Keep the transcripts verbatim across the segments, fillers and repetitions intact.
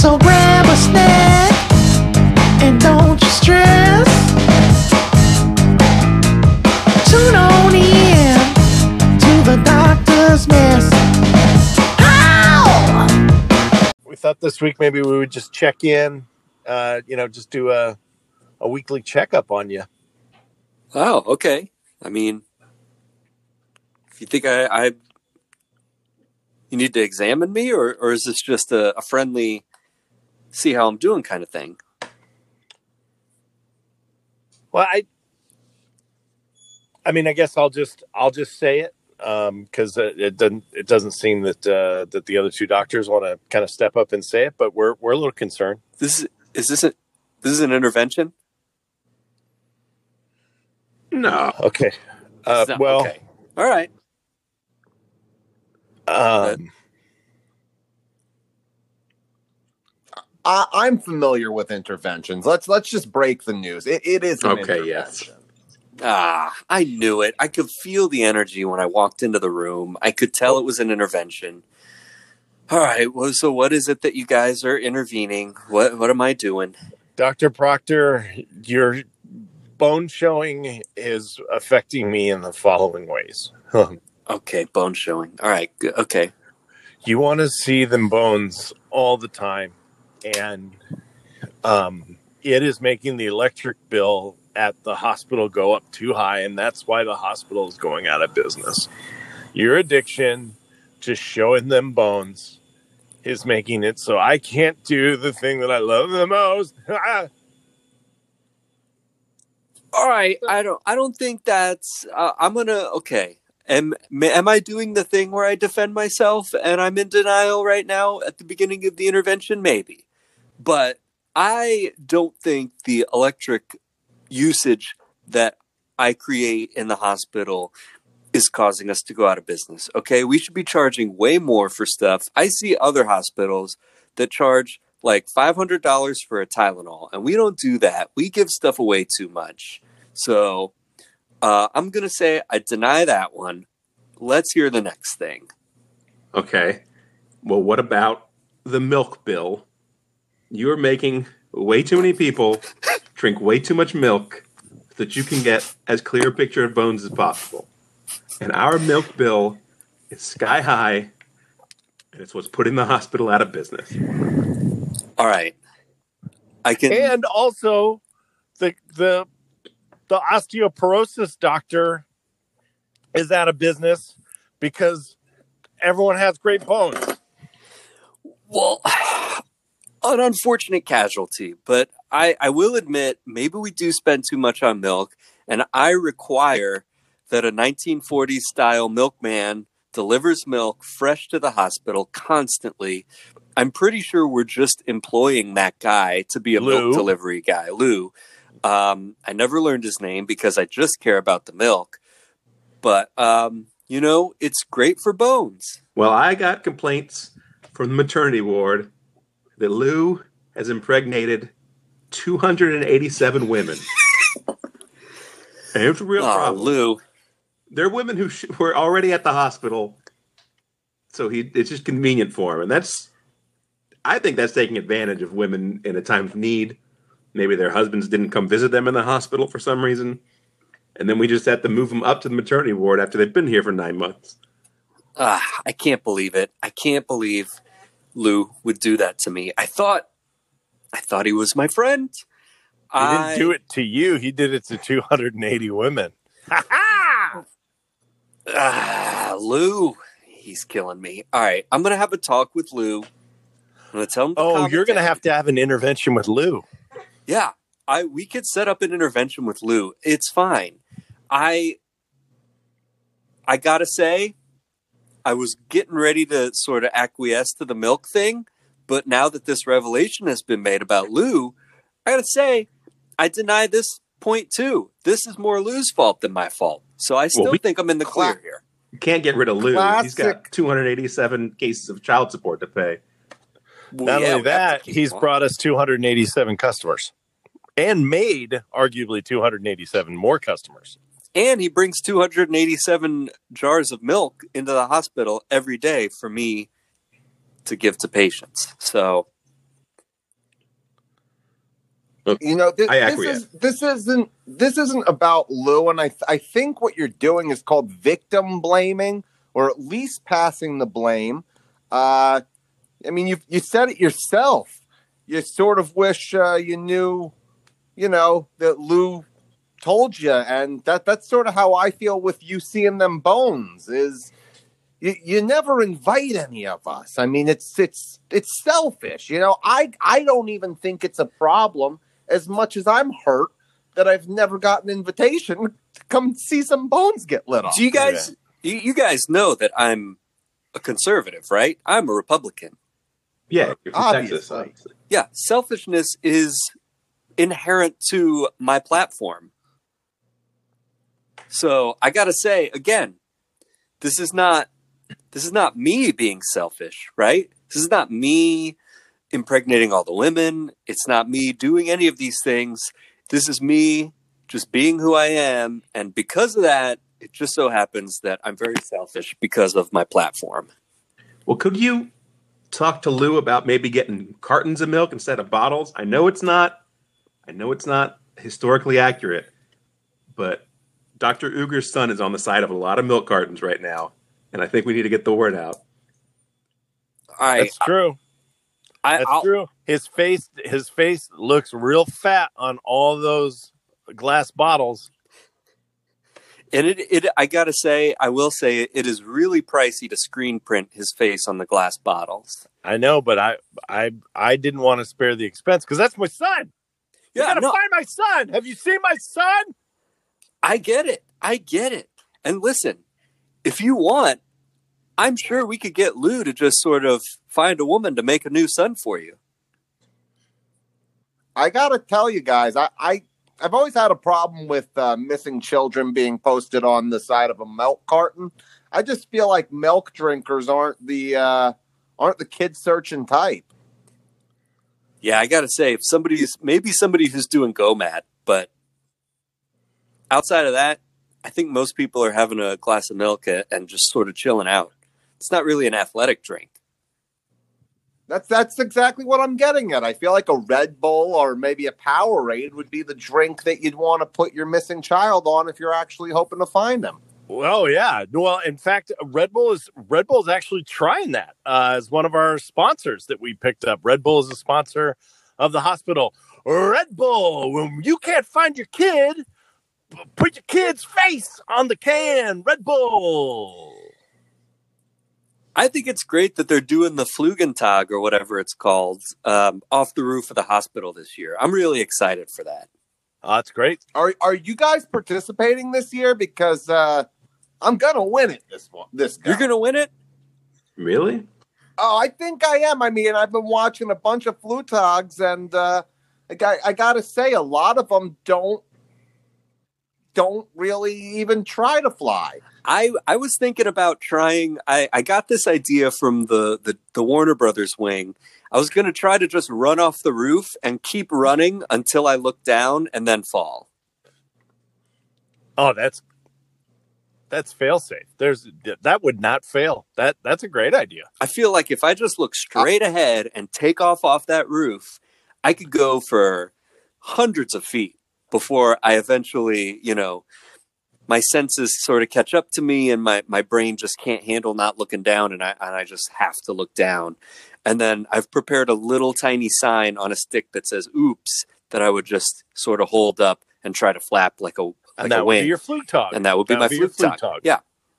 So grab a snack and don't you stress. Tune on in to the doctor's mess. Ow! We thought this week maybe we would just check in, uh, you know, just do a, a weekly checkup on you. Oh, okay. I mean, if you think I, I you need to examine me, or, or is this just a, a friendly, see how I'm doing kind of thing? Well, I, I mean, I guess I'll just I'll just say it because um, it, it doesn't it doesn't seem that uh, that the other two doctors want to kind of step up and say it, but we're we're a little concerned. This is is this a this is an intervention? No. Okay. Uh, not, well. Okay. All right. Um, I, I'm familiar with interventions. Let's let's just break the news. It, it is an Okay, intervention. yes. Ah, I knew it. I could feel the energy when I walked into the room. I could tell it was an intervention. All right. Well, so what is it that you guys are intervening? What what am I doing? Doctor Proctor, your bone showing is affecting me in the following ways. Okay, bone showing. All right. Good. Okay. You want to see them bones all the time, and um, it is making the electric bill at the hospital go up too high, and that's why the hospital is going out of business. Your addiction to showing them bones is making it so I can't do the thing that I love the most. All right. I don't. I don't think that's. Uh, I'm gonna. Okay. Am am I doing the thing where I defend myself and I'm in denial right now at the beginning of the intervention? Maybe, but I don't think the electric usage that I create in the hospital is causing us to go out of business. Okay, we should be charging way more for stuff. I see other hospitals that charge like five hundred dollars for a Tylenol, and we don't do that. We give stuff away too much. So uh, I'm going to say I deny that one. Let's hear the next thing. Okay. Well, what about the milk bill? You're making way too many people drink way too much milk so that you can get as clear a picture of bones as possible. And our milk bill is sky high, and it's what's putting the hospital out of business. All right. I can. And also, the the the osteoporosis doctor is out of business because everyone has great bones. Well, an unfortunate casualty, but I, I will admit maybe we do spend too much on milk, and I require that a nineteen forties style milkman delivers milk fresh to the hospital constantly. I'm pretty sure we're just employing that guy to be a Lou. milk delivery guy, Lou. Um, I never learned his name because I just care about the milk. But, um, you know, it's great for bones. Well, I got complaints from the maternity ward that Lou has impregnated two hundred eighty-seven women. And it's a real Oh, problem. Lou. They're women who sh- were already at the hospital, so he it's just convenient for him. And that's, I think that's taking advantage of women in a time of need. Maybe their husbands didn't come visit them in the hospital for some reason. And then we just had to move them up to the maternity ward after they've been here for nine months. Ah, I can't believe it. I can't believe Lou would do that to me. I thought, I thought he was my friend. He I, didn't do it to you. He did it to two hundred eighty women. Ha ha! Ah, Lou, he's killing me. All right, I'm gonna have a talk with Lou. I'm gonna tell him. To Oh, calm you're it going to down. have to have an intervention with Lou. Yeah, I we could set up an intervention with Lou. It's fine. I I gotta say, I was getting ready to sort of acquiesce to the milk thing, but now that this revelation has been made about Lou, I gotta say, I deny this point too. This is more Lou's fault than my fault. So I still Well, we- think I'm in the clear here. You can't get rid of Lou. He's got Classic. two hundred eighty-seven cases of child support to pay. Well, Not yeah, only we have that, to keep he's him on. brought us two hundred eighty-seven customers and made arguably two hundred eighty-seven more customers. And he brings two hundred eighty-seven jars of milk into the hospital every day for me to give to patients. So You know, this, I this acquiesce. is this isn't this isn't about Lou, and I th- I think what you're doing is called victim blaming, or at least passing the blame. Uh, I mean, you you said it yourself. You sort of wish uh, you knew, you know, that Lou told you, and that that's sort of how I feel with you seeing them bones. Is you, you never invite any of us. I mean, it's it's it's selfish. You know, I I don't even think it's a problem as much as I'm hurt that I've never got an invitation to come see some bones get lit off. Do you guys, you, you guys know that I'm a conservative, right? I'm a Republican. Yeah, you're from Texas. Obviously. Obviously. Yeah, selfishness is inherent to my platform. So I gotta say again, this is not this is not me being selfish, right? This is not me impregnating all the women. It's not me doing any of these things. This is me just being who I am, and because of that, it just so happens that I'm very selfish because of my platform. Well, could you talk to Lou about maybe getting cartons of milk instead of bottles? I know it's not, I know it's not historically accurate, but Doctor Uger's son is on the side of a lot of milk cartons right now, and I think we need to get the word out. All right, That's true. I, That's I'll, true. His face, his face looks real fat on all those glass bottles. and it, it, I gotta say, I will say, it is really pricey to screen print his face on the glass bottles. I know, but I, I, I didn't want to spare the expense because that's my son. You Yeah, gotta no, find my son. Have you seen my son? I get it. I get it. And listen, if you want, I'm sure we could get Lou to just sort of find a woman to make a new son for you. I gotta tell you guys, I, I I've always had a problem with uh, missing children being posted on the side of a milk carton. I just feel like milk drinkers aren't the uh, aren't the kid searching type. Yeah, I gotta say, if somebody's maybe somebody who's doing GoMat, but outside of that, I think most people are having a glass of milk and just sort of chilling out. It's not really an athletic drink. That's that's exactly what I'm getting at. I feel like a Red Bull or maybe a Powerade would be the drink that you'd want to put your missing child on if you're actually hoping to find them. Well, yeah. Well, in fact, Red Bull is Red Bull is actually trying that uh, as one of our sponsors that we picked up. Red Bull is a sponsor of the hospital. Red Bull, when you can't find your kid, put your kid's face on the can. Red Bull. I think it's great that they're doing the Flugentag or whatever it's called um, off the roof of the hospital this year. I'm really excited for that. Oh, that's great. Are are you guys participating this year? Because uh, I'm gonna win it this one. This go. You're going to win it? Really? Oh, I think I am. I mean, I've been watching a bunch of Flutogs, and uh, I got I gotta say, a lot of them don't don't really even try to fly. I, I was thinking about trying. I, I got this idea from the, the, the Warner Brothers wing. I was going to try to just run off the roof and keep running until I look down and then fall. Oh, that's that's fail safe. There's that would not fail. That that's a great idea. I feel like if I just look straight ahead and take off off that roof, I could go for hundreds of feet before I eventually, you know, my senses sort of catch up to me and my, my brain just can't handle not looking down, and I and I just have to look down. And then I've prepared a little tiny sign on a stick that says "Oops," that I would just sort of hold up and try to flap like a like And that a would wing. be your flute talk. And that would be That my would be your flute flute talk. talk. Yeah.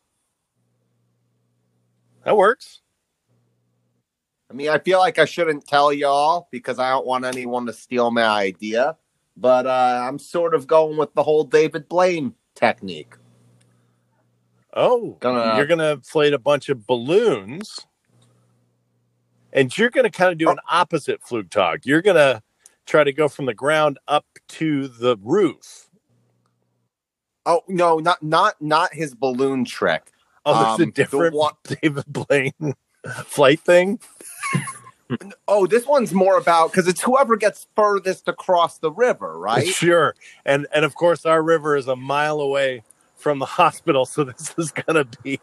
That works. I mean, I feel like I shouldn't tell y'all because I don't want anyone to steal my idea. But uh, I'm sort of going with the whole David Blaine technique. Oh, Gonna- you're going to inflate a bunch of balloons, and you're going to kind of do an opposite flute talk. You're going to try to go from the ground up to the roof. Oh no, not not not his balloon trick. Oh, there's Um, a the different one- David Blaine flight thing. Oh, this one's more about because it's whoever gets furthest across the river, right? Sure. And and of course, our river is a mile away from the hospital, so this is going to be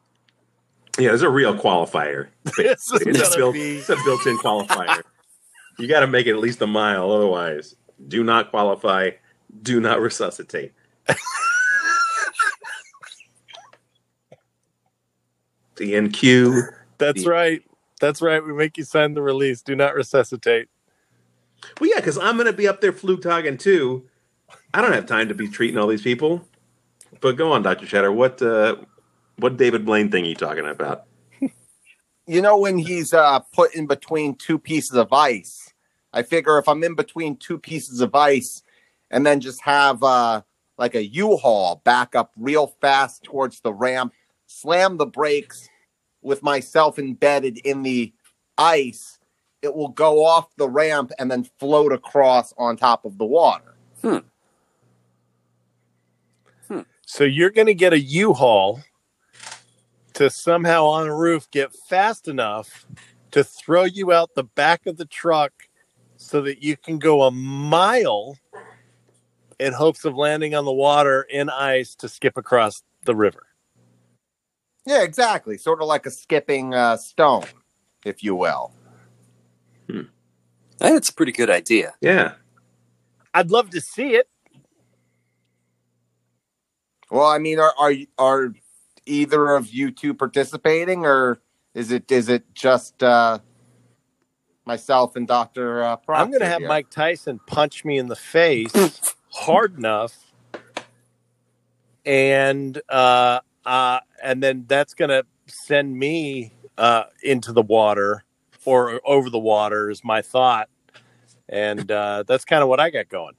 Yeah, there's a real qualifier. this is It's a, going to built, be it's a built-in qualifier. You got to make it at least a mile. Otherwise, do not qualify. Do not resuscitate. The N Q. That's the, right. That's right. We make you sign the release. Do not resuscitate. Well, yeah, because I'm going to be up there flugtagging too. I don't have time to be treating all these people. But go on, Doctor Cheddar. What uh, what David Blaine thing are you talking about? You know, when he's uh, put in between two pieces of ice, I figure if I'm in between two pieces of ice and then just have uh, like a U-Haul back up real fast towards the ramp, slam the brakes with myself embedded in the ice, it will go off the ramp and then float across on top of the water. Hmm. Hmm. So you're going to get a U-Haul to somehow on a roof get fast enough to throw you out the back of the truck so that you can go a mile in hopes of landing on the water in ice to skip across the river. Yeah, exactly. Sort of like a skipping uh, stone, if you will. Hmm. I think it's a pretty good idea. Yeah. I'd love to see it. Well, I mean, are are are either of you two participating, or is it is it just uh, myself and Doctor Uh, Proctor I'm going to have here? Mike Tyson punch me in the face hard enough, and uh, uh, and then that's going to send me uh, into the water or over the water is my thought, and uh, that's kind of what I got going.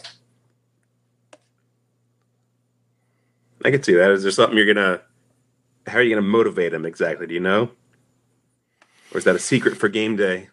I can see that. Is there something you're going to... How are you going to motivate him exactly? Do you know? Or is that a secret for game day?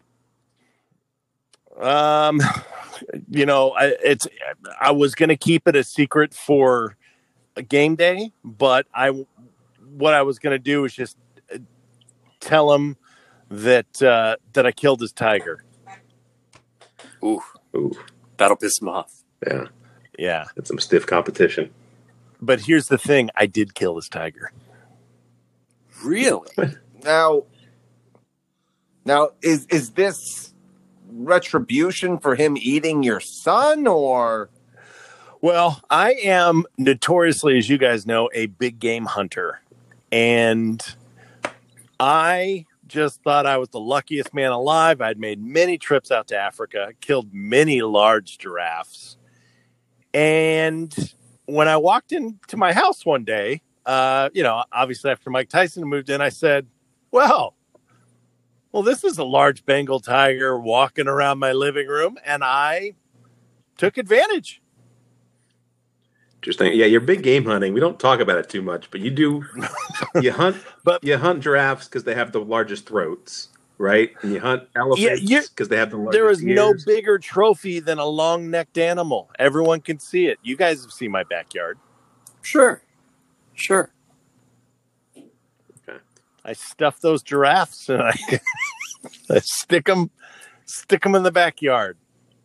Um, you know, I, it's I was going to keep it a secret for a game day, but I what I was going to do is just tell him that uh, that I killed his tiger. Ooh, Ooh, that'll piss him off. yeah. Yeah, That's some stiff competition. but here's the thing: I did kill his tiger. Really? Now, now is is this retribution for him eating your son, or? Well, I am notoriously, as you guys know, a big game hunter, and I just thought I was the luckiest man alive. I'd made many trips out to Africa, killed many large giraffes, and when I walked into my house one day, uh, you know, obviously after Mike Tyson moved in, I said, well, well, this is a large Bengal tiger walking around my living room, and I took advantage. Interesting. Yeah, you're big game hunting. We don't talk about it too much, but you do. You hunt, But- you hunt giraffes because they have the largest throats, right? And you hunt Yeah, elephants you- because they have the largest There is no ears. bigger trophy than a long-necked animal. Everyone can see it. You guys have seen my backyard. Sure. Sure. I stuff those giraffes and I, I stick them, stick them in the backyard.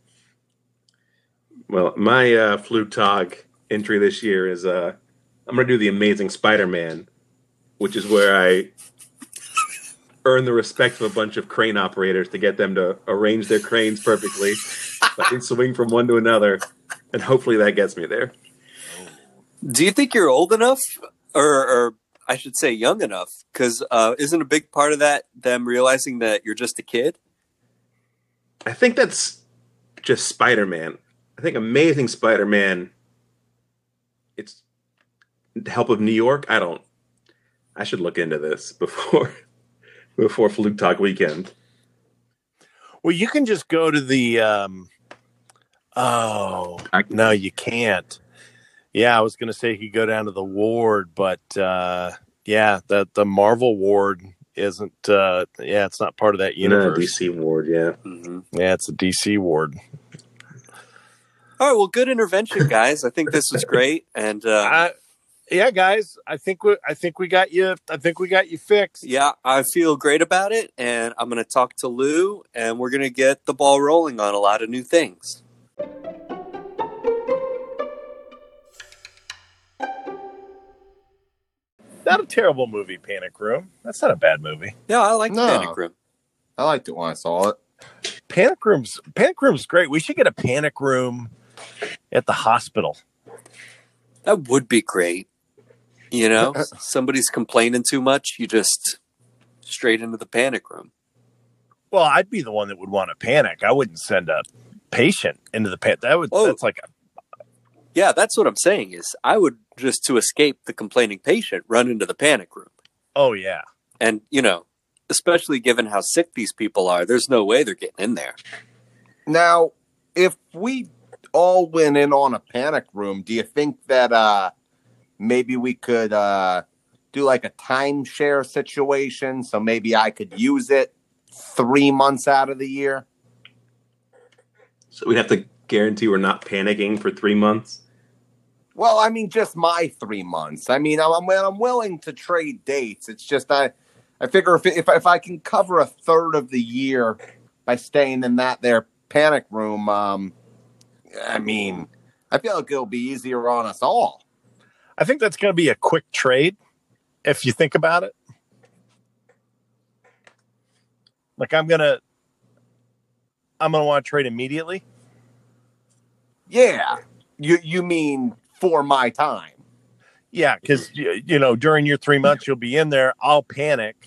Well, my uh, Flugtag entry this year is uh, I'm going to do the Amazing Spider-Man, which is where I earn the respect of a bunch of crane operators to get them to arrange their cranes perfectly. I can swing from one to another, and hopefully that gets me there. Do you think you're old enough, or, or I should say young enough? Because uh, isn't a big part of that them realizing that you're just a kid? I think that's just Spider-Man. I think Amazing Spider-Man, it's the help of New York. I don't. I should look into this before before Flugtag weekend. Well, you can just go to the. Um, oh I- no, you can't. Yeah, I was going to say you could go down to the ward, but uh, yeah, the the Marvel ward isn't. Uh, yeah, it's not part of that No, universe. D C ward, yeah. Mm-hmm. Yeah, it's a D C ward. All right. Well, good intervention, guys. I think this was great, and uh, Uh, yeah, guys, I think we I think we got you. I think we got you fixed. yeah, I feel great about it. And I'm going to talk to Lou, and we're going to get the ball rolling on a lot of new things. Not a terrible movie, Panic Room. That's not a bad movie. Yeah, I like No. Panic Room. I liked it when I saw it. Panic rooms, panic rooms, great. We should get a panic room at the hospital. That would be great. You know, somebody's complaining too much, you just straight into the panic room. Well, I'd be the one that would want to panic. I wouldn't send a patient into the panic. That would Oh. that's like a Yeah, that's what I'm saying is I would just to escape the complaining patient run into the panic room. oh yeah. And, you know, especially given how sick these people are, there's no way they're getting in there. Now, if we all went in on a panic room, do you think that uh, maybe we could uh, do like a timeshare situation? So maybe I could use it three months out of the year. So we'd have to guarantee we're not panicking for three months. Well, I mean, just my three months. I mean, I'm I'm willing to trade dates. It's just I, I figure if if if I can cover a third of the year by staying in that there panic room, um, I mean, I feel like it'll be easier on us all. I think that's going to be a quick trade if you think about it. Like I'm going to I'm going to want to trade immediately. Yeah, you you mean for my time? Yeah, cuz you know, during your three months you'll be in there, I'll panic.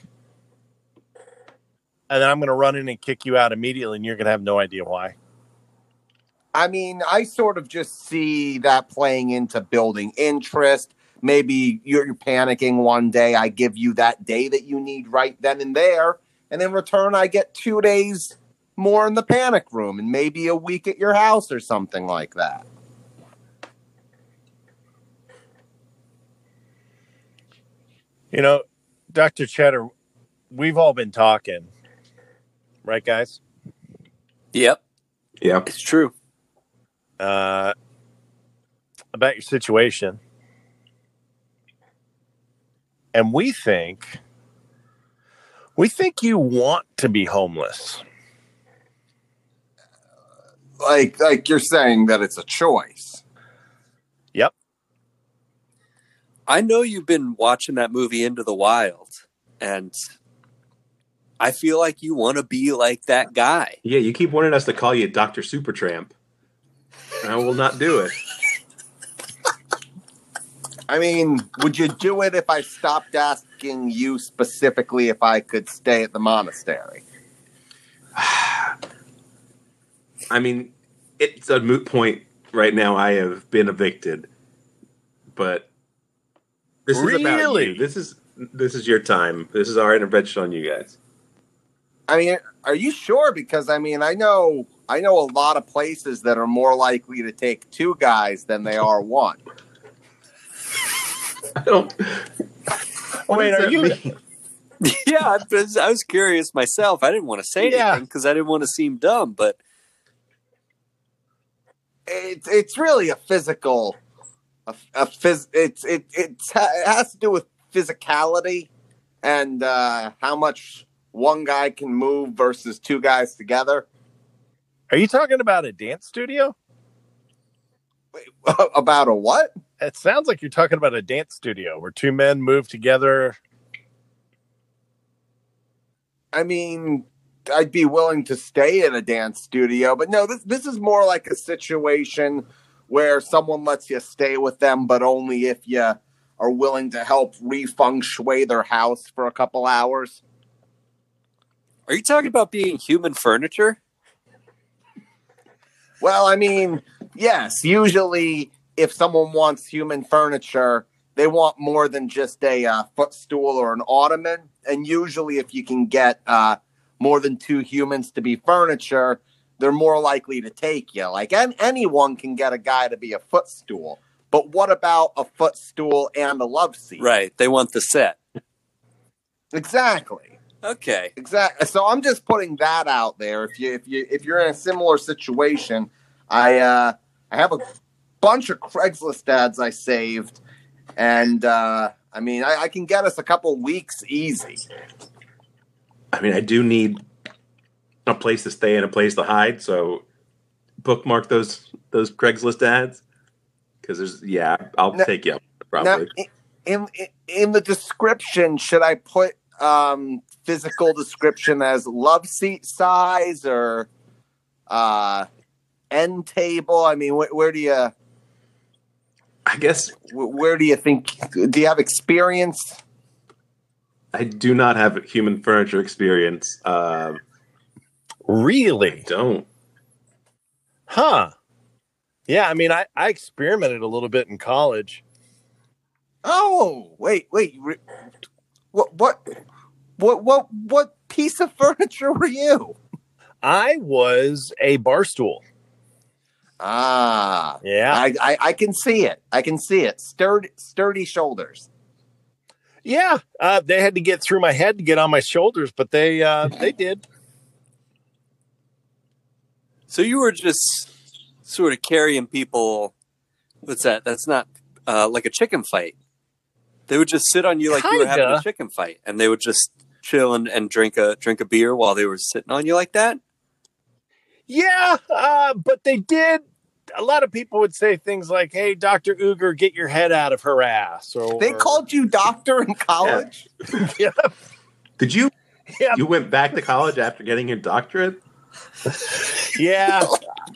And then I'm going to run in and kick you out immediately and you're going to have no idea why. I mean, I sort of just see that playing into building interest. Maybe you're, you're panicking one day. I give you that day that you need right then and there. And in return, I get two days more in the panic room and maybe a week at your house or something like that. You know, Doctor Cheddar, we've all been talking. Right, guys? Yep, Yeah. it's true. Uh, about your situation. And we think we think you want to be homeless. Like, like you're saying that it's a choice. Yep. I know you've been watching that movie Into the Wild, and I feel like you want to be like that guy. Yeah, you keep wanting us to call you Doctor Supertramp. And I will not do it. I mean, would you do it if I stopped asking you specifically if I could stay at the monastery? I mean, it's a moot point right now. I have been evicted, but this is about Really? you. This is this is your time. This is our intervention on you guys. I mean, are you sure? Because I mean, I know I know a lot of places that are more likely to take two guys than they are one. I don't. What Wait, does are that you- mean? Yeah, I was, I was curious myself. I didn't want to say Yeah. anything because I didn't want to seem dumb, but It's it's really a physical, a, a phys. It's it it's, it has to do with physicality and uh, how much one guy can move versus two guys together. Are you talking about a dance studio? Wait, about a what? It sounds like you're talking about a dance studio where two men move together. I mean, I'd be willing to stay in a dance studio, but no, this this is more like a situation where someone lets you stay with them, but only if you are willing to help re-feng shui their house for a couple hours. are you talking about being human furniture? Well, I mean, yes, usually if someone wants human furniture, they want more than just a uh, footstool or an ottoman. And usually if you can get uh, more than two humans to be furniture, they're more likely to take you. Like an- anyone can get a guy to be a footstool. But what about a footstool and a love seat? Right. They want the set. Exactly. Okay. Exactly. So I'm just putting that out there. If you if you if you're in a similar situation, I uh, I have a bunch of Craigslist ads I saved, and uh, I mean I, I can get us a couple weeks easy. I mean, I do need a place to stay and a place to hide. So bookmark those those Craigslist ads because there's yeah, I'll Now- take you up Now, probably. in, in in the description, should I put um, physical description as love seat size or uh, end table? I mean, wh- where do you I guess wh- where do you think? Do you have experience? I do not have human furniture experience. Um, Really? don't. Huh. Yeah, I mean, I, I experimented a little bit in college. Oh, wait, wait. re- What what what what what piece of furniture were you? I was a bar stool. Ah, Yeah. I, I I can see it. I can see it. Sturdy sturdy shoulders. Yeah. Uh, they had to get through my head to get on my shoulders, but they uh, they did. So you were just sort of carrying people. What's that? That's not uh, like a chicken fight. They would just sit on you like you were having Kinda. a chicken fight, and they would just chill and, and drink a drink a beer while they were sitting on you like that. Yeah, uh, but they did. A lot of people would say things like, "Hey, Doctor Uger, get your head out of her ass." Or They called you doctor in college? yeah, Did you? yeah, You went back to college after getting your doctorate? yeah.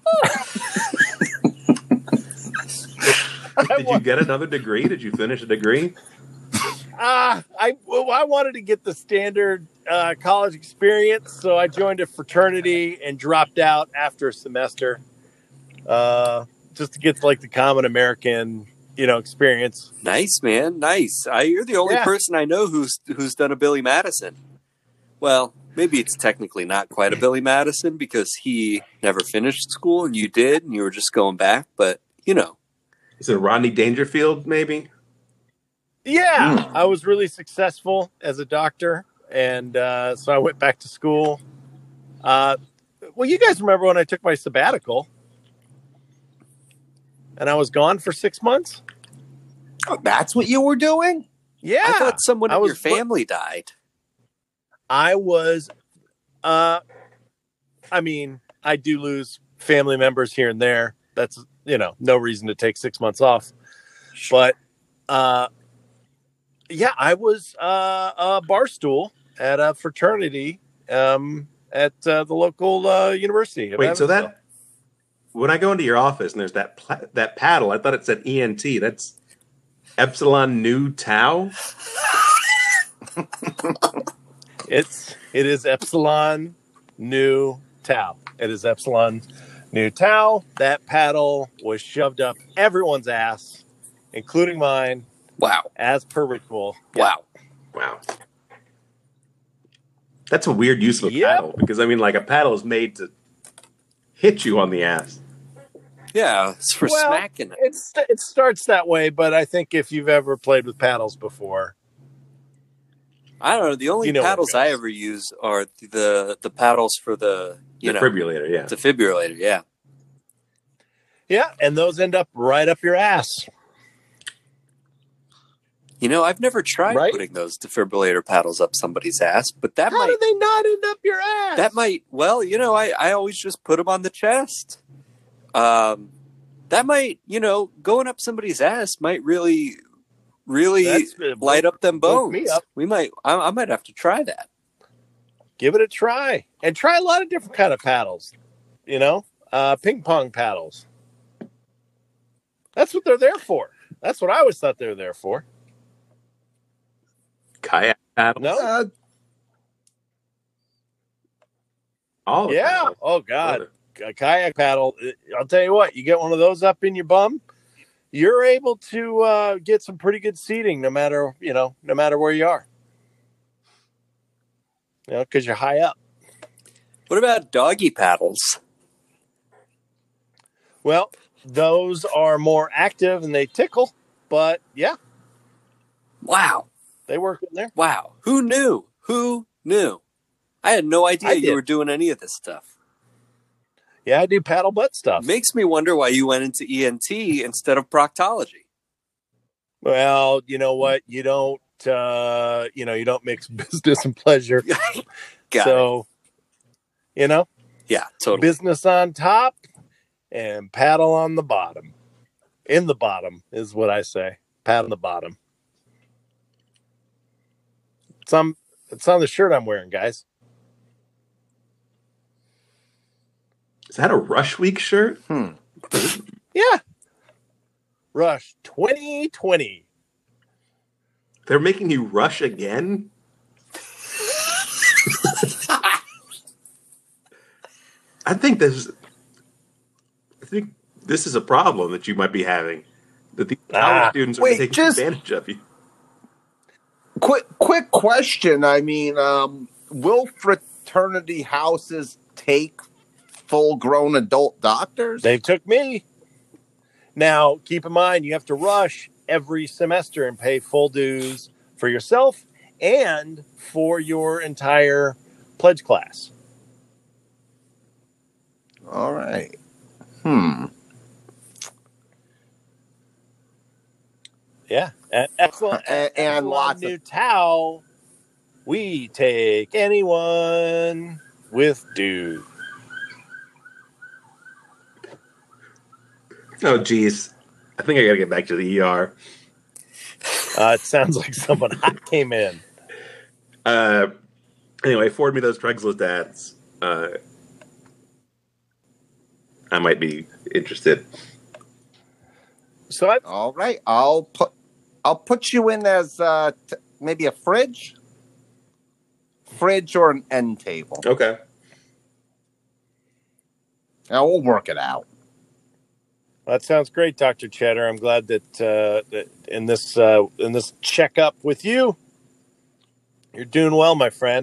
Did you get another degree? Did you finish a degree? Uh, I well, I wanted to get the standard uh, college experience, so I joined a fraternity and dropped out after a semester, uh, just to get like the common American, you know, experience. Nice, man. Nice. I, you're the only Yeah. person I know who's who's done a Billy Madison. Well, maybe it's technically not quite a Billy Madison because he never finished school and you did, and you were just going back. But you know, Is it Rodney Dangerfield, maybe? Yeah, I was really successful as a doctor, and uh, so I went back to school. Uh, well, you guys remember when I took my sabbatical, and I was gone for six months? Oh, that's what you were doing? Yeah, I thought someone I in was- your family died. I was. Uh, I mean, I do lose family members here and there. That's, you know, no reason to take six months off. But uh, yeah, I was uh, a bar stool at a fraternity um, at uh, the local uh, university. of Wait, so Evansville. that when I go into your office and there's that pla- that paddle, I thought it said E N T. That's Epsilon Nu Tau. It's it is Epsilon Nu Tau. It is Epsilon Nu Tau. That paddle was shoved up everyone's ass, including mine, Wow. as per ritual. Wow. Wow. That's a weird use of a Yep. paddle because I mean, like a paddle is made to hit you on the ass. Yeah, it's for Well, smacking. It's it starts that way, but I think if you've ever played with paddles before, I don't know. The only You know where it paddles I goes. ever use are the the paddles for the you know Defibrillator, yeah. defibrillator. Yeah. yeah, and those end up right up your ass. You know, I've never tried Right? putting those defibrillator paddles up somebody's ass, but that How might do they not end up your ass? that might well, you know, I I always just put them on the chest. Um, that might you know going up somebody's ass might really really That's- uh, light up them woke bones. me up. We might I, I might have to try that. Give it a try, and try a lot of different kind of paddles. You know, uh, ping pong paddles. That's what they're there for. That's what I always thought they were there for. Kayak paddle. No, Uh, All the yeah. paddles. Oh God, a kayak paddle. I'll tell you what. You get one of those up in your bum, you're able to uh, get some pretty good seating, no matter you know, no matter where you are. You know, because you're high up. What about doggy paddles? Well, those are more active and they tickle, but yeah, Wow. they work in there. Wow. Who knew? Who knew? I had no idea I you did. were doing any of this stuff. Yeah, I do paddle butt stuff. Makes me wonder why you went into E N T instead of proctology. Well, you know what? You don't, uh, you know, you don't mix business and pleasure. Got so, you know, it. Yeah, totally. business on top and paddle on the bottom. In the bottom is what I say. Pat on the bottom. It's on, it's on the shirt I'm wearing, guys. Is that a Rush Week shirt? Hmm. Yeah. Rush twenty twenty. They're making you rush again? I think this I think this is a problem that you might be having. That the college Ah. students are Wait, taking just- advantage of you. Quick, quick question. I mean, um, will fraternity houses take full-grown adult doctors? They took me. Now, keep in mind, you have to rush every semester and pay full dues for yourself and for your entire pledge class. All right. Hmm. Yeah. And excellent. And- and lots of- New Tao. We take anyone with dues. Oh, geez. I think I gotta get back to the E R. Uh, it sounds like someone hot came in. Uh, anyway, forward me those Craigslist ads. Uh, I might be interested. So I, All right. I'll put I'll put you in as uh, t- maybe a fridge, fridge or an end table. Okay. Now we'll work it out. that sounds great, Doctor Cheddar. I'm glad that, uh, that in this uh, in this checkup with you, you're doing well, my friend.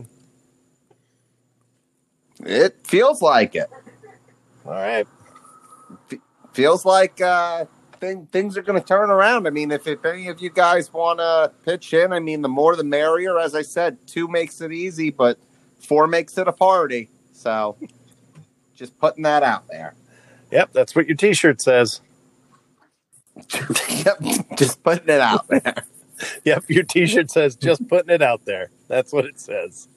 It feels like it. All right. Feels like uh, thing, things are going to turn around. I mean, if, if any of you guys want to pitch in, I mean, the more the merrier. As I said, two makes it easy, but four makes it a party. So just putting that out there. Yep, that's what your T-shirt says. Yep, just putting it out there. Yep, your T-shirt says just putting it out there. That's what it says.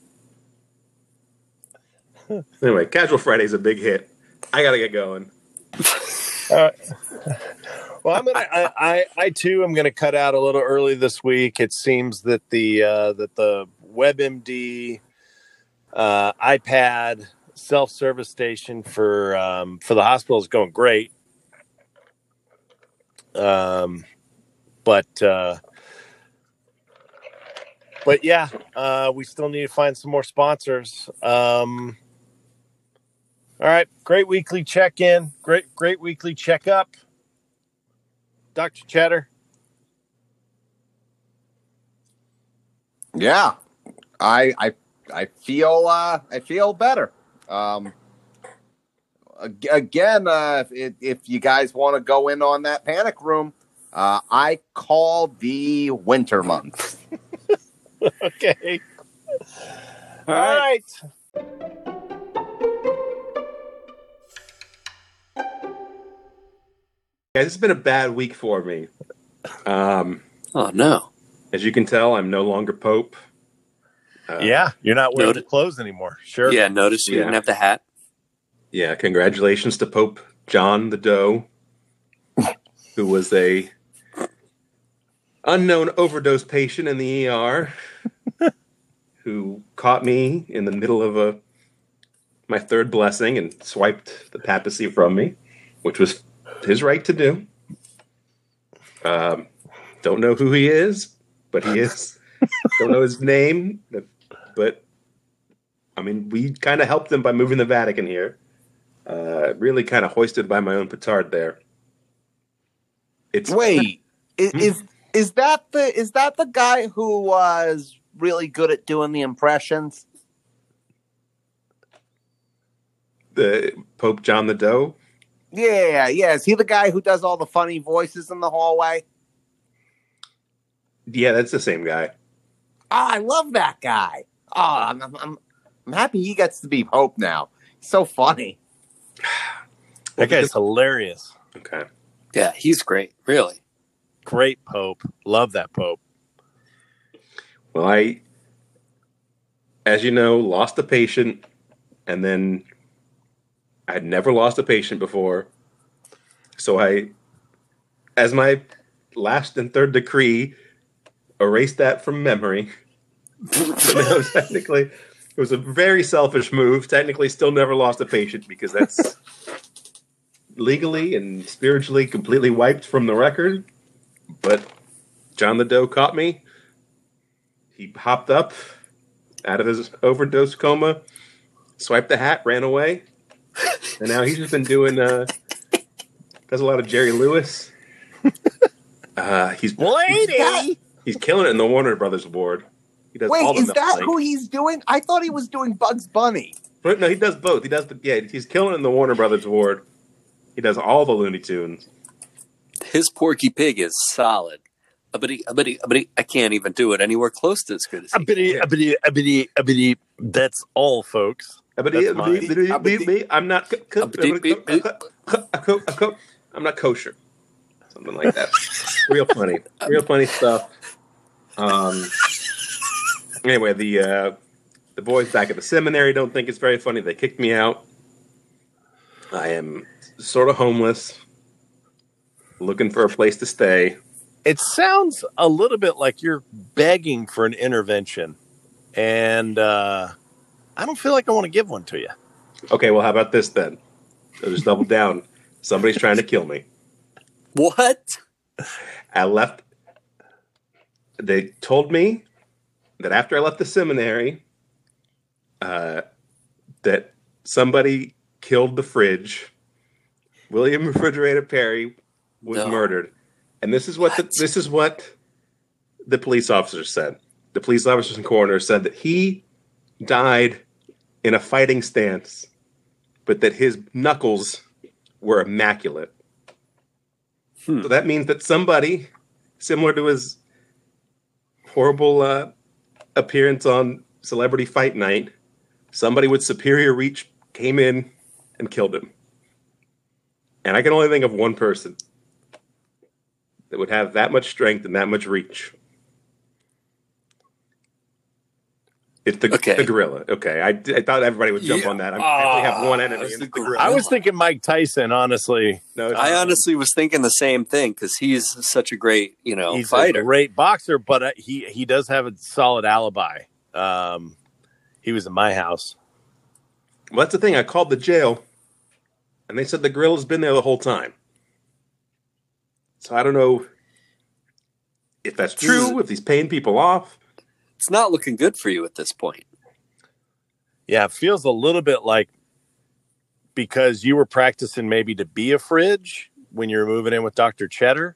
Anyway, Casual Friday's a big hit. I gotta get going. Uh, well, I'm gonna. I, I, I too am gonna cut out a little early this week. It seems that the uh, that the WebMD uh, iPad self-service station for um, for the hospital is going great. Um, but uh, but yeah, uh, we still need to find some more sponsors. Um, all right, great weekly check-in, great great weekly checkup. Doctor Cheddar. Yeah, I I I feel uh, I feel better. Um, ag- again, uh, if, if you guys want to go in on that panic room, uh, I call the winter months. Okay. All All right. right. Guys, it's been a bad week for me. Um, Oh no. as you can tell, I'm no longer Pope. Uh, Yeah, you're not wearing Noted. the clothes anymore. Sure. Yeah, notice you Yeah. didn't have the hat. Yeah, congratulations to Pope John the Doe, who was a unknown overdose patient in the E R, who caught me in the middle of a my third blessing and swiped the papacy from me, which was his right to do. Um, don't know who he is, but he is. Don't know his name, but, but I mean, we kind of helped him by moving the Vatican here. Uh, really kind of hoisted by my own petard there. It's Wait, is, Hmm? is is that the is that the guy who was really good at doing the impressions? the Pope John the Doe. Yeah, yeah. Is he the guy who does all the funny voices in the hallway? Yeah, that's the same guy. Oh, I love that guy. Oh, I'm I'm, I'm, I'm happy he gets to be Pope now. He's so funny. That guy's hilarious. Okay. Yeah, he's great. Really. Great Pope. Love that Pope. Well, I, as you know, lost a patient, and then I had never lost a patient before. So I, as my last and third decree, erased that from memory. So now technically, was a very selfish move. Technically, still never lost a patient because that's legally and spiritually completely wiped from the record. But John the Doe caught me. He hopped up out of his overdose coma, swiped the hat, ran away, and now he's just been doing. Uh, does a lot of Jerry Lewis. Uh, he's Lady. He's, he's killing it in the Warner Brothers ward. He does Wait, all the is that like, who he's doing? I thought he was doing Bugs Bunny. No, he does both. He does the yeah. He's killing it in the Warner Brothers ward. He does all the Looney Tunes. His Porky Pig is solid. Abity, abity, abity. I can't even do it anywhere close to as good as he. Abidi, abidi, abidi, abidi. That's all, folks. But That's mine. I'm not. co- co- co- co- co- I'm not kosher. Something like that. Real funny. Real funny stuff. Um. Anyway, the uh, the boys back at the seminary don't think it's very funny. They kicked me out. I am sort of homeless, looking for a place to stay. It sounds a little bit like you're begging for an intervention, and uh, I don't feel like I want to give one to you. Okay, well, how about this then? I'll just double down. Somebody's trying to kill me. What? I left. They told me that after I left the seminary, uh, that somebody killed the fridge. William Refrigerator Perry was No. murdered, and this is what, What? The, this is what the police officers said. The police officers and coroner said that he died in a fighting stance, but that his knuckles were immaculate. Hmm. So that means that somebody, similar to his horrible uh, appearance on Celebrity Fight Night, somebody with superior reach came in and killed him. And I can only think of one person that would have that much strength and that much reach. It's the, Okay. the gorilla. Okay, I, I thought everybody would jump Yeah. on that. I I only have one Ah, enemy. it's and the it's the gorilla. I was thinking Mike Tyson, honestly. No, it's I not. honestly was thinking the same thing because he's such a great, you know, He's fighter. a great boxer, but uh, he, he does have a solid alibi. Um, he was in my house. Well, that's the thing. I called the jail, and they said the gorilla's been there the whole time. So I don't know if that's true, if he's paying people off. It's not looking good for you at this point. Yeah, it feels a little bit like because you were practicing maybe to be a fridge when you were moving in with Doctor Cheddar.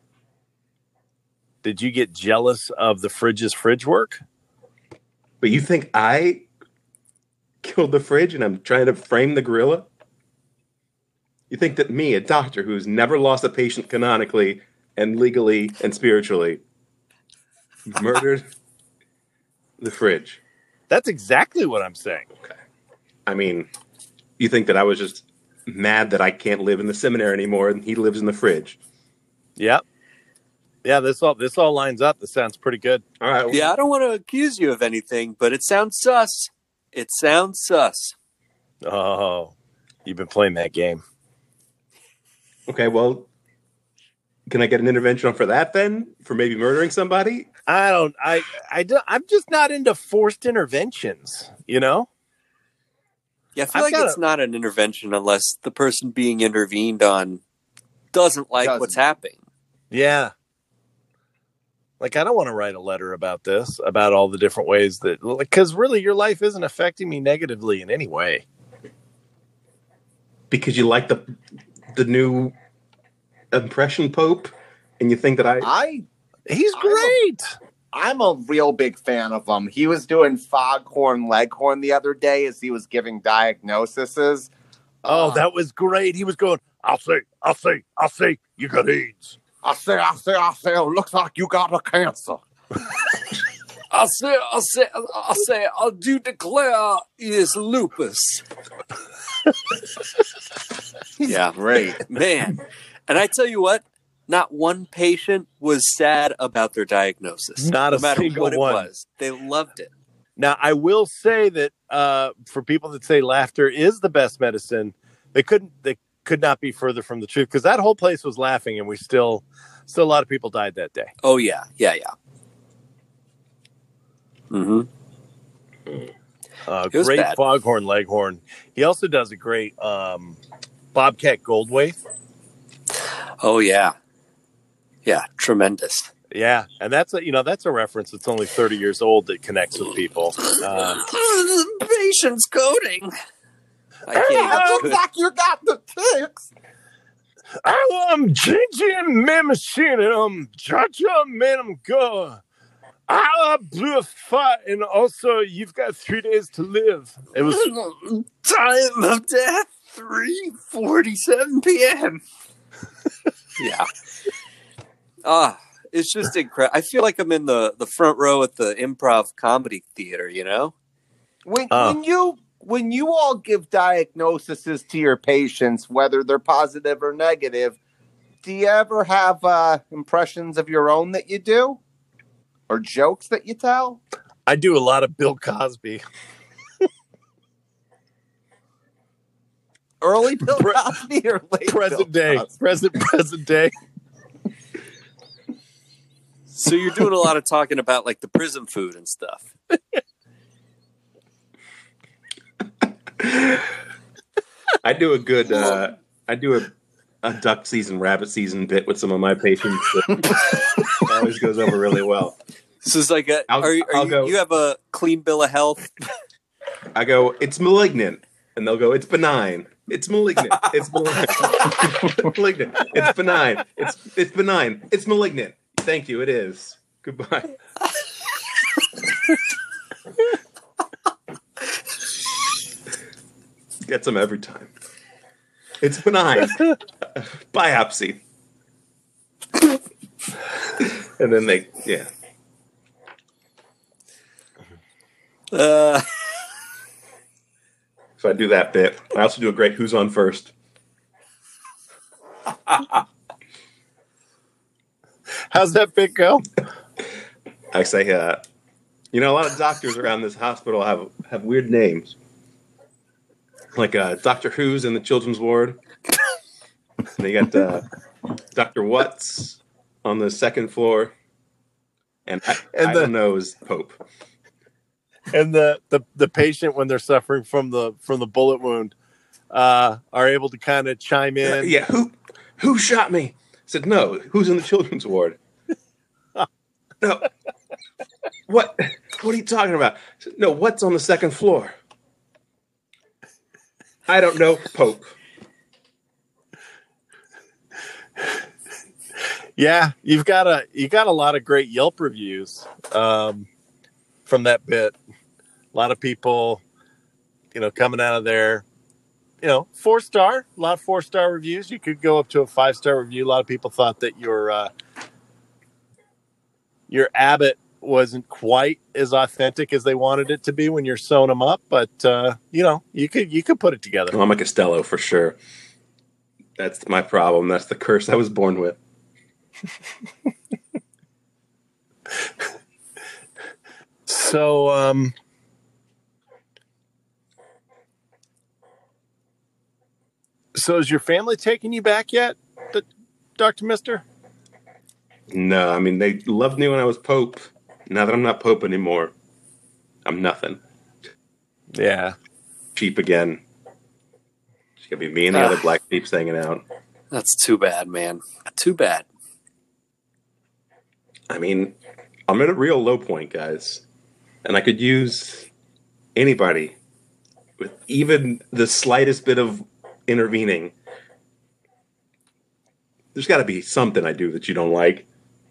Did you get jealous of the fridge's fridge work? But you think I killed the fridge and I'm trying to frame the gorilla? You think that me, a doctor who's never lost a patient canonically and legally and spiritually, murdered the fridge? That's exactly what I'm saying. Okay. I mean, you think that I was just mad that I can't live in the seminary anymore and he lives in the fridge? Yep. Yeah, this all this all lines up. This sounds pretty good. All right. well, Yeah, I don't want to accuse you of anything, but it sounds sus. It sounds sus. Oh, you've been playing that game. Okay, well, can I get an intervention for that then? For maybe murdering somebody? I don't. I. I. Do, I'm just not into forced interventions. You know. Yeah, I feel I've like got it's a- not an intervention unless the person being intervened on doesn't like Doesn't. what's happening. Yeah. Like, I don't want to write a letter about this, about all the different ways that, because really your life isn't affecting me negatively in any way. Because you like the the new impression pope and you think that I... I He's I'm a- great. I'm a real big fan of him. He was doing Foghorn Leghorn the other day as he was giving diagnoses. Oh, Uh, that was great. He was going, I'll say, I'll say, I'll say, you got AIDS. I say, I say, I say, it looks like you got a cancer. I'll say, I'll say, I'll say, I do declare is lupus. Yeah, Great. man. And I tell you what, not one patient was sad about their diagnosis. Not no a matter single what it one. was. They loved it. Now, I will say that uh, for people that say laughter is the best medicine, they couldn't, they could not be further from the truth because that whole place was laughing and we still, still a lot of people died that day. Oh, yeah. Yeah, yeah. Mm-hmm. Uh, It was great bad. Foghorn Leghorn. He also does a great um, Bobcat Goldthwait. Oh yeah, yeah, tremendous. Yeah, and that's a you know that's a reference that's only thirty years old that connects with people. Uh, Patience coding. I can't even It do looks it. like you got the ticks. I'm Gigi Machine and I'm Jaja Man, I'm go. I blew a fight, and also you've got three days to live. It was Time of death, three forty-seven p.m. Yeah. Ah, it's just incredible. I feel like I'm in the, the front row at the Improv Comedy Theater, you know? When Oh. when you when you all give diagnoses to your patients, whether they're positive or negative, do you ever have uh, impressions of your own that you do, or jokes that you tell? I do a lot of Bill Cosby. Early Bill Pre- Cosby or late Present Bill day, Cosby? present present day. So you're doing a lot of talking about like the prison food and stuff. I do a good. Uh, I do a, a duck season, rabbit season bit with some of my patients. That always goes over really well. This is like a, I'll- are, you- are I'll you, go- you have a clean bill of health? I go, it's malignant, and they'll go, it's benign. It's malignant. It's benign. It's malignant. It's benign. It's it's benign. It's malignant. Thank you. It is. Goodbye. Gets them every time. It's benign. Biopsy. And then they, yeah. Uh, So I do that bit. I also do a great Who's On First. How's that bit go? I say, uh, you know, a lot of doctors around this hospital have have weird names. Like uh, Doctor Who's in the children's ward. They got uh, Doctor What's on the second floor. And I, And I the- don't know is Pope. And the, the, the patient, when they're suffering from the from the bullet wound, uh, are able to kind of chime in. Yeah, who who shot me? I said, no, who's in the children's ward? No. What? What are you talking about? I said, no, what's on the second floor? I don't know, Pope. Yeah, you've got a you got a lot of great Yelp reviews um, from that bit. A lot of people, you know, coming out of there, you know, four star, a lot of four star reviews. You could go up to a five star review. A lot of people thought that your uh, your Abbott wasn't quite as authentic as they wanted it to be when you're sewing them up, but uh, you know, you could you could put it together. Well, I'm a Costello for sure. That's my problem. That's the curse I was born with. So, um, so is your family taking you back yet, D- Doctor Mister? No, I mean, they loved me when I was Pope. Now that I'm not Pope anymore, I'm nothing. Yeah. Sheep again. It's going to be me and the Ah. other black sheeps hanging out. that's too bad, man. Too bad. I mean, I'm at a real low point, guys. And I could use anybody with even the slightest bit of intervening. There's got to be something I do that you don't like.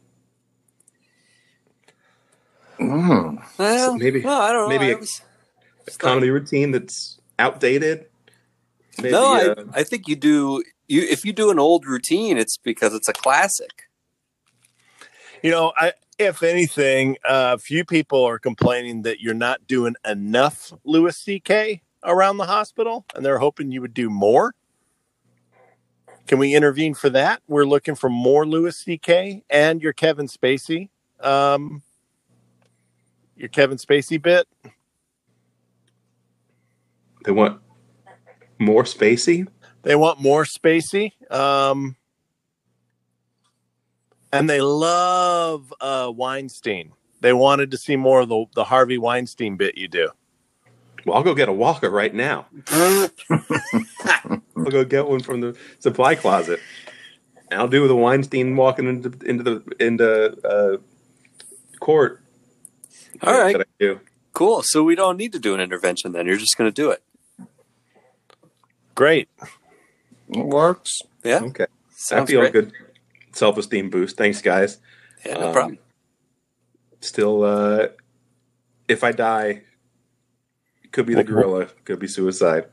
Mm. Well, maybe- well, I don't know. maybe I a- was- A comedy routine that's outdated. Maybe, no, I, uh, I think you do. You if you do an old routine, it's because it's a classic. You know, I, if anything, a uh, few people are complaining that you're not doing enough Louis C K around the hospital, and they're hoping you would do more. Can we intervene for that? We're looking for more Louis C K and your Kevin Spacey, um, your Kevin Spacey bit. they want more Spacey. They want more Spacey. Um, and they love uh, Weinstein. They wanted to see more of the, the Harvey Weinstein bit you do. Well, I'll go get a walker right now. I'll go get one from the supply closet. And I'll do the Weinstein walking into into the into uh, court. All right. That I do. Cool. So we don't need to do an intervention then. You're just going to do it. Great. It works. Yeah. Okay. Sounds I feel great. a good self-esteem boost. Thanks, guys. Yeah, no Um, problem. Still, uh, if I die, it could be the gorilla, could be suicide.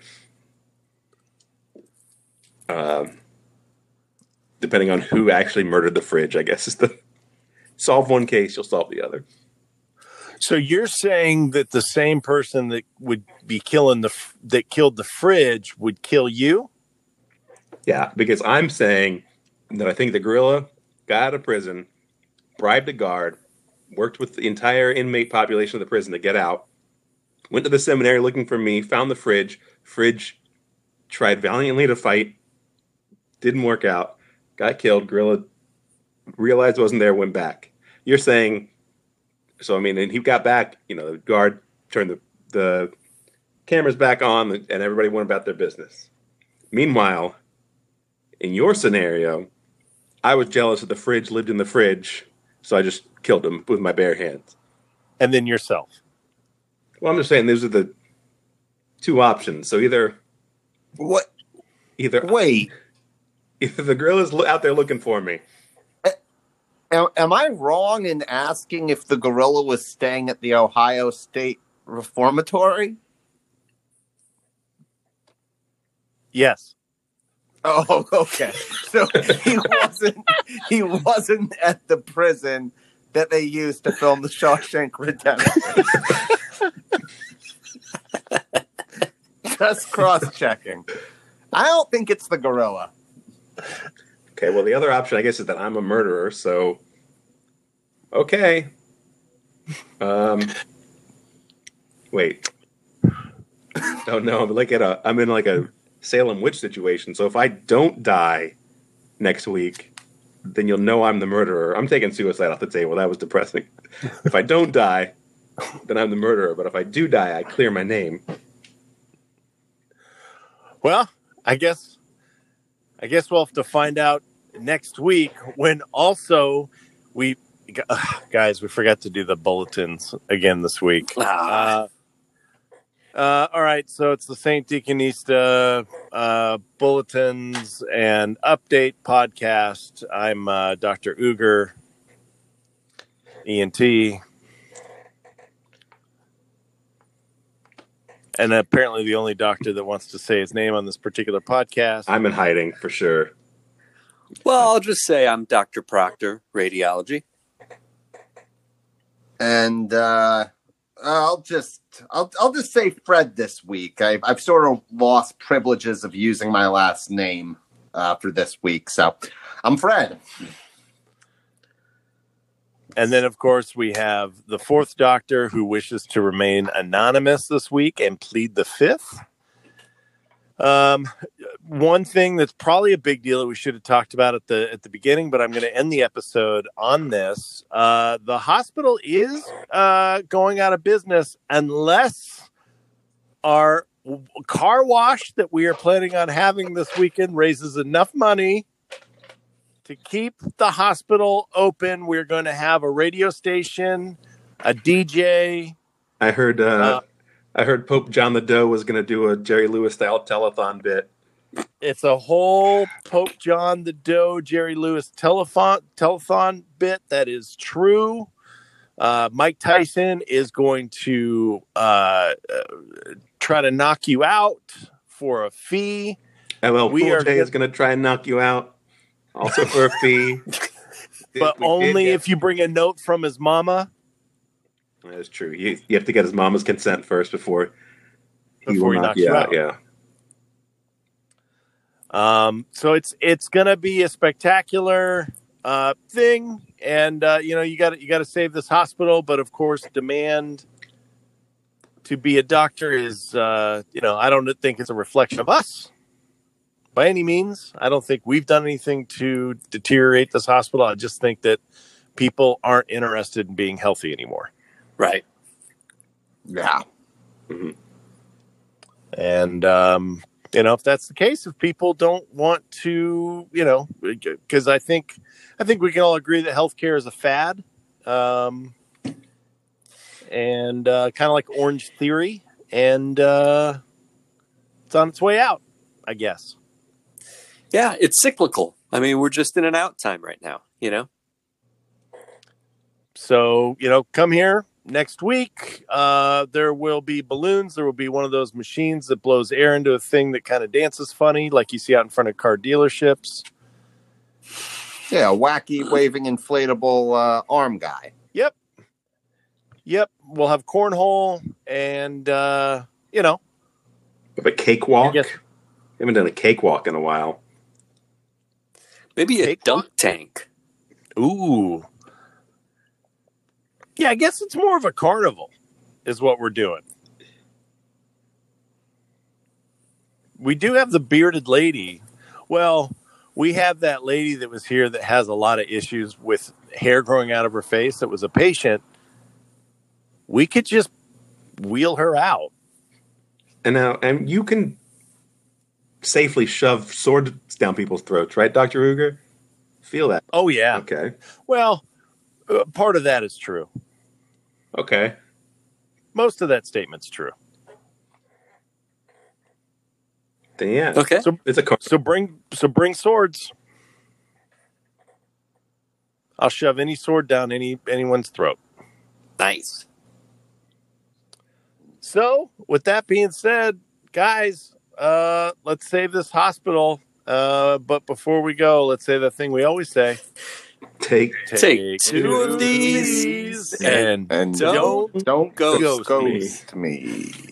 Um, depending on who actually murdered the fridge, I guess is the solve one case, you'll solve the other. So you're saying that the same person that would be killing the f- that killed the fridge would kill you? Yeah, because I'm saying that I think the gorilla got out of prison, bribed a guard, worked with the entire inmate population of the prison to get out, went to the seminary looking for me, found the fridge. Fridge tried valiantly to fight, didn't work out, got killed. Gorilla realized it wasn't there, went back. You're saying, so I mean, and he got back, you know, the guard turned the, the cameras back on and everybody went about their business. Meanwhile, in your scenario, I was jealous that the fridge lived in the fridge, so I just killed him with my bare hands. And then yourself. Well, I'm just saying those are the two options. So either, What? either, Wait. either the gorilla's lo- out there looking for me. Am, am I wrong in asking if the gorilla was staying at the Ohio State Reformatory? Yes. Oh, okay. So he wasn't. He wasn't at the prison that they used to film The Shawshank Redemption. Just cross-checking. I don't think it's the gorilla. Okay, well, the other option, I guess, is that I'm a murderer, so... Okay. Um... Wait. Oh, no, I'm like at a... I'm in like a Salem witch situation, so if I don't die next week, then you'll know I'm the murderer. I'm taking suicide off the table. That was depressing. If I don't die, then I'm the murderer, but if I do die, I clear my name. Well, I guess I guess we'll have to find out next week when also we ugh, guys, we forgot to do the bulletins again this week. Ah. Uh, uh, all right, so it's the Saint Deaconista uh, bulletins and update podcast. I'm uh, Doctor Uger, E N T. And apparently the only doctor that wants to say his name on this particular podcast. I'm in hiding, for sure. Well, I'll just say I'm Doctor Proctor, radiology. And uh, I'll just I'll I'll just say Fred this week. I've I've sort of lost privileges of using my last name uh, for this week, so I'm Fred. And then, of course, we have the fourth doctor who wishes to remain anonymous this week and plead the fifth. Um, one thing that's probably a big deal that we should have talked about at the at the beginning, but I'm going to end the episode on this. Uh, the hospital is uh, going out of business unless our car wash that we are planning on having this weekend raises enough money to keep the hospital open. We're going to have a radio station, a D J. I heard. Uh, Uh, I heard Pope John the Doe was going to do a Jerry Lewis style telethon bit. It's a whole Pope John the Doe, Jerry Lewis telethon, telethon bit that is true. Uh, Mike Tyson is going to uh, uh, try to knock you out for a fee. L L We Cool are J get- is going to try and knock you out, also for a fee. But We did only get- if you bring a note from his mama. That's true. You, you have to get his mama's consent first before he Before will he knock knocks you you out. out. Yeah. Um, so it's it's gonna be a spectacular uh, thing, and uh, you know you got you got to save this hospital. But of course, demand to be a doctor is uh, you know I don't think it's a reflection of us by any means. I don't think we've done anything to deteriorate this hospital. I just think that people aren't interested in being healthy anymore. Right. Yeah. Mhm. And, um, you know, if that's the case, if people don't want to, you know, because I think, I think we can all agree that healthcare is a fad, um, and uh, kind of like Orange Theory, and uh, it's on its way out, I guess. Yeah, it's cyclical. I mean, we're just in an out time right now, you know? So, you know, come here next week. Uh, there will be balloons. There will be one of those machines that blows air into a thing that kind of dances funny, like you see out in front of car dealerships. Yeah, a wacky waving inflatable uh, arm guy. Yep. Yep. We'll have cornhole and, uh, you know. Have a cakewalk. Yes. Haven't done a cakewalk in a while. Maybe a Cakewalk? dunk tank. Ooh. Yeah, I guess it's more of a carnival is what we're doing. We do have the bearded lady. Well, we have that lady that was here that has a lot of issues with hair growing out of her face that was a patient. We could just wheel her out. And now, and you can safely shove swords down people's throats, right, Doctor Ruger? Feel that? Oh, yeah. Okay. Well, uh, part of that is true. Okay. Most of that statement's true. Then yeah. Okay. So, It's a car. so bring, so bring swords. I'll shove any sword down any anyone's throat. Nice. So, with that being said, guys, uh, let's save this hospital. Uh, but before we go, let's say the thing we always say. Take. Take two of these and, And don't don't ghost ghost me. me.